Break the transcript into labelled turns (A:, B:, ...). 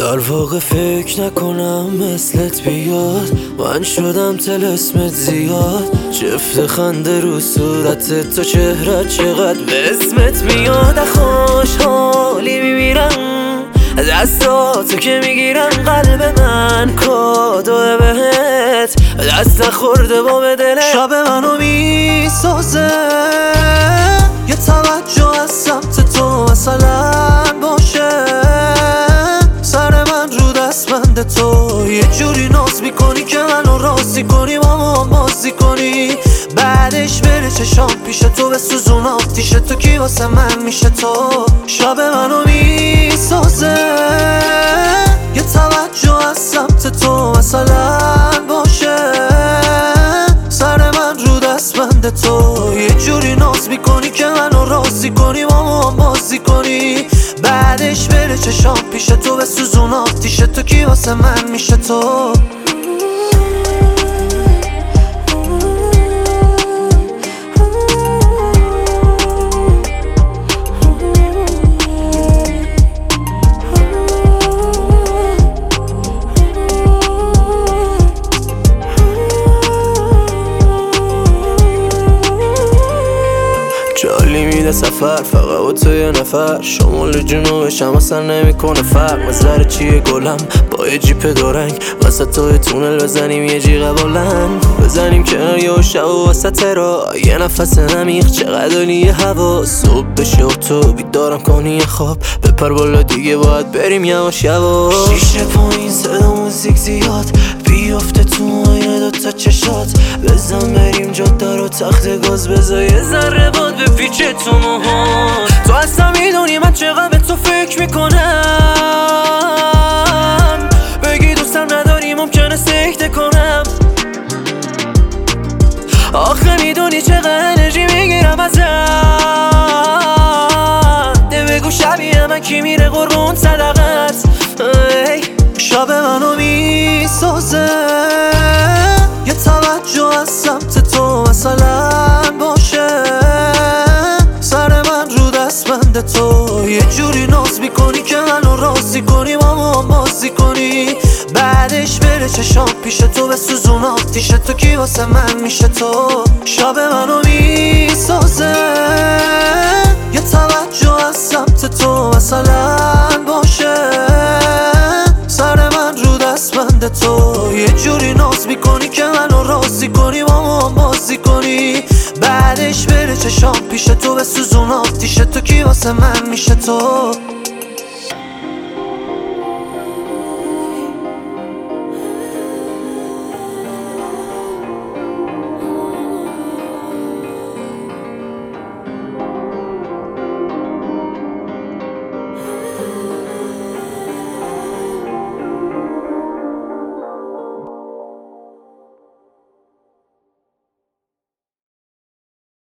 A: در واقع فکر نکنم مثلت بیاد، من شدم طلسمت زیاد. جفت خنده رو صورتت، تو چهرت چقدر به اسمت میاد. خوشحالی میمیرم دستاتو که میگیرم، قلب من کادو بهت دست نخورده با به دلت. شب منو میسازه یه توجه از سمت تو مثلا باشه، سر من رو دستبند تو یه جوری ناز میکنی که منو راضی کنی، با هم بازی کنی، بعدش بره چشام پیش تو به سوزون آتیش تو، کی واسه من میشه تو. شب منو میسازه یه توجه از سمت تو مثلا باشه، سر من رو دستبند تو یه جوری ناز میکنی که منو راضی کنی، با هم بازی کنی، بعدش بره چشام پیش تو به سوزون آتیش تو، کی واسه من میشه تو. جالی میده سفر فقط با تو یه نفر، شمال جنوبش هم اصلا نمیکنه فرق. نظر چیه گلم با یه جیپ دورنگ، وسط توی تونل بزنیم یه جیغ بلند، بزنیم کنار یه شب و وسط را یه نفس نمیخ، چقدر عالیه هوا. صبح بشه و تو بیدارم کنی خواب، بپر بالا دیگه باید بریم یواش یواش. شیشه پایین صدا موزیک زیاد، بیافته تو آینه دوتا چشات، بزن بریم جاده رو تخت گاز، بزا یه ذره باد به پیچه تو موهات. تو اصلا میدونی من چقدر به تو فکر میکنم، بگی دوستم نداری ممکنه سکته کنم، آخه میدونی چقدر انرژی میگیرم ازت. بگو شبیه من کی میره قربون صدقت. شب منو میسازه یه توجه از سمت تو مثلا باشه، سر من رو دستبند تو یه جوری ناز میکنی که منو راضی کنی، با هم بازی کنی، بعدش بره چشام پیش تو به سوزون آتیش تو، کی واسه من میشه تو. شب منو میسازه یه توجه از سمت تو مثلا باشه، سر من رو دستبند تو یه جوری ناز میکنی که منو راضی کنی، با هم بازی کنی، بعدش بره چشام پیش تو به سوزون آتیش تو، کی واسه من میشه تو.